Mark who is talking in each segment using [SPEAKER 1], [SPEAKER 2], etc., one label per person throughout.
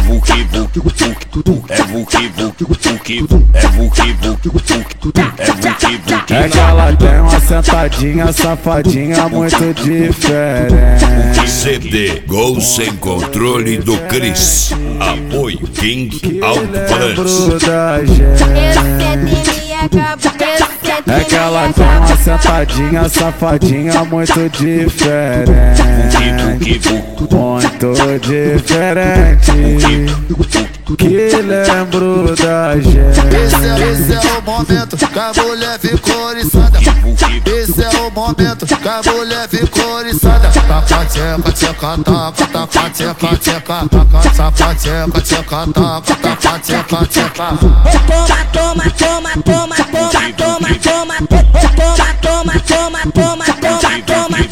[SPEAKER 1] vuki vuki vuki, é vuki vuki vuki, é vuki vuki vuki, é vuki vuki.
[SPEAKER 2] É que ela tem uma sentadinha safadinha muito diferente.
[SPEAKER 3] CD Gol Sem Controle do Cris. Apoio King Alto-Falantes.
[SPEAKER 2] Da gente. É que ela tem uma sentadinha safadinha muito diferente. Muito diferente. Que lembro da gente.
[SPEAKER 4] Esse é o momento que a mulher ficou oriçada. Esse é o momento que a mulher ficou oriçada. Taca, tcheca, tcheca, taca, taca, tcheca, tcheca, taca, taca, tcheca, tcheca, taca, taca, tcheca, tcheca.
[SPEAKER 5] Toma, toma, toma, toma, toma, toma, toma, toma, toma, toma, toma, toma,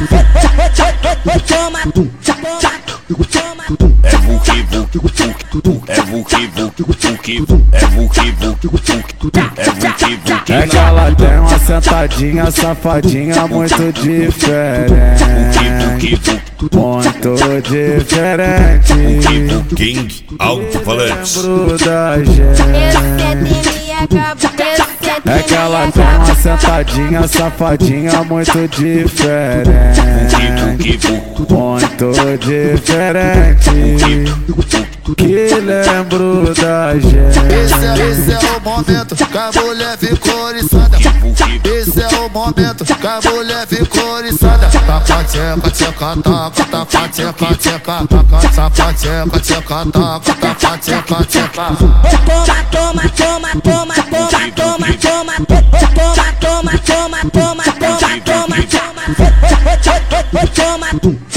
[SPEAKER 1] é vuki vuki vuki, é vuki vuki vuki, é vuki vuki vuki, é vuki vuki.
[SPEAKER 2] É que ela tem uma sentadinha safadinha muito diferente. Muito diferente.
[SPEAKER 3] King Alto-Falantes.
[SPEAKER 2] Lembro da gente. É que ela tem uma sentadinha safadinha muito diferente. Muito diferente. Que lembro da gente.
[SPEAKER 4] Esse é o momento que a mulher ficou oriçada. Esse é o momento que a mulher ficou oriçada. Taca, tcheca, tcheca, taca, taca, tcheca, tcheca, taca, taca, tcheca, tcheca, taca, taca, tcheca, tcheca.
[SPEAKER 5] toma, toma, toma, toma, toma, toma, toma, toma, toma, toma, toma, toma, toma, toma, toma,